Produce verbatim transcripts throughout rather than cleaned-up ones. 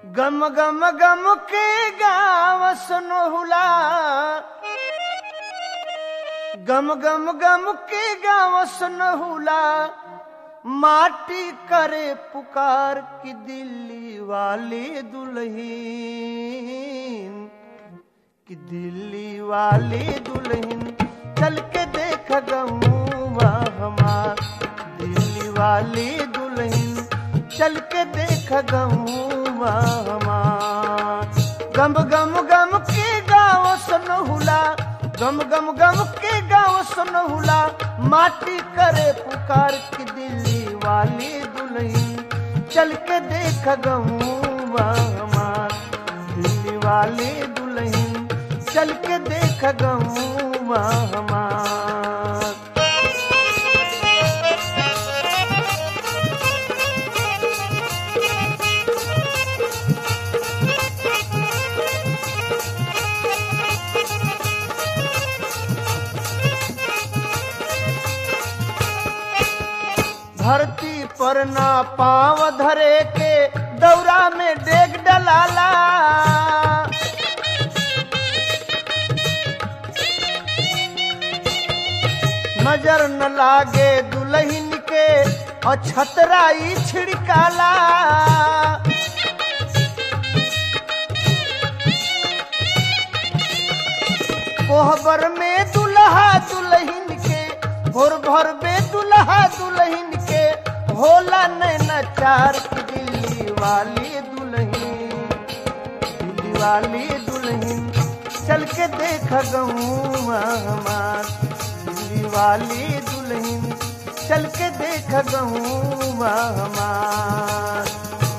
गम गम गम के गाँव सुनहुला, गम गम गम के गाँव सुनहुला, माटी करे पुकार की दिल्ली वाली दुल्हीन, कि दिल्ली वाली दुल्हीन चल के देख गौवा हमार, दिल्ली वाली दुल्हीन चल के देख गौवा हमार। गम गम गम के गाँव सुनहुला, गम गम गम के गाँव सुनहुला, माटी करे पुकार की दिल्ली वाली दुल्हीन चल के देख गौवा हमार, दिल्ली वाली दुल्हीन चल के देख गौवा हमार। धरती पर ना पाँव धरे के दौरा में डेग डलाला, नजर न लागे दुल्हन के और छतराई छिड़काला। कोहबर में दुल्हा दुल्हन के, भोर भर में दुल्हा दुल्हन के, होला नैना चार की दिल्ली वाली दुल्हन, दिल्ली वाली दुल्हन चल के देख गौवा हमार, दिल्ली वाली दुल्हन चल के देख गौवा हमार।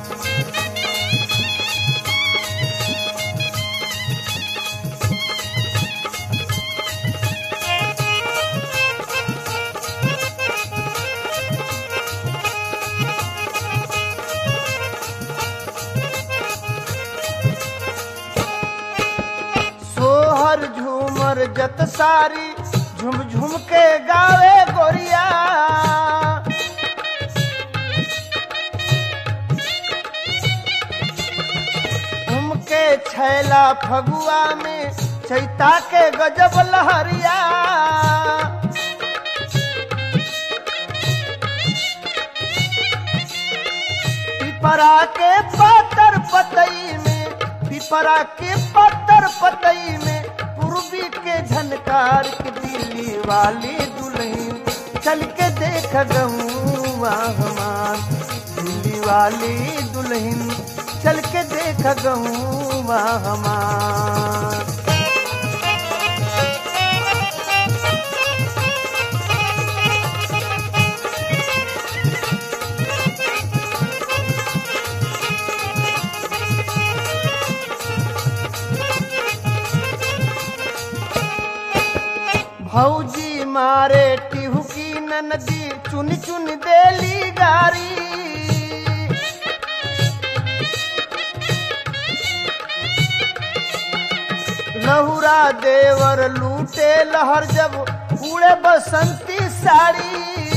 सोहर झूमर जत सारी झुम झुम के गावे गोरिया, उमके छैला फगुआ में चैता के गजब लहरिया। पिपरा के पत्तर पतई में, पिपरा के पत्तर पतई में, पूर्वी के झनकार की दिल्ली वाली दुल्हन चल के देख गौवा हमार, दिल्ली वाली दुल्हन चल के देख गौवा हमार। भौजी मारे टिहुकी ननदी चुन चुन देली गारी, लहुरा देवर लूटे लहर जब उड़े बसंती साड़ी।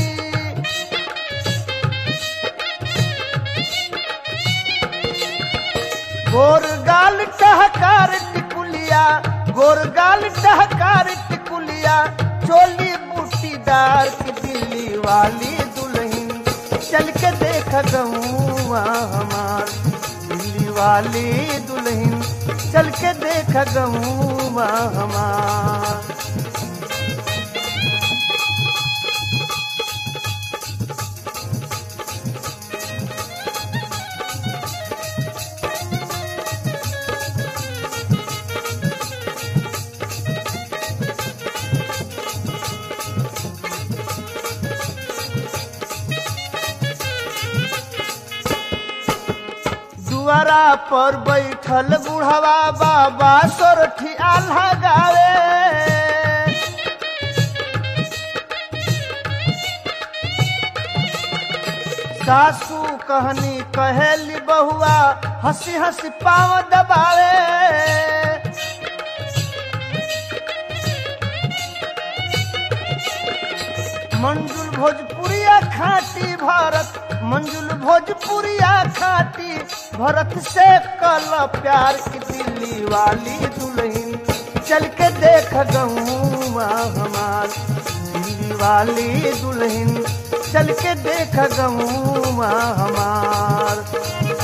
गोरगाल टहकार टिकुलिया, गोरगाल टहकार टिकुलिया, चोली बूटीदार की दिल्ली वाली दुल्हन चल के देख गौवा हमार, दिल्ली वाली दुल्हन चल के देख गौवा हमार। दुआरा पर बैठल बुढ़वा बाबा सोरठी आल्हा गावे, सासू कहनी कहेली बहुआ हंसी हंसी पाँव दबावे। मंजुल भोजपुरिया खाटी भरत मंजुल भोजपुरिया खाटी भरत से कल प्यार की दिल्ली वाली दुल्हन चल के देख गौवा हमार दिल्ली वाली दुल्हन चल के देख गौवा हमार।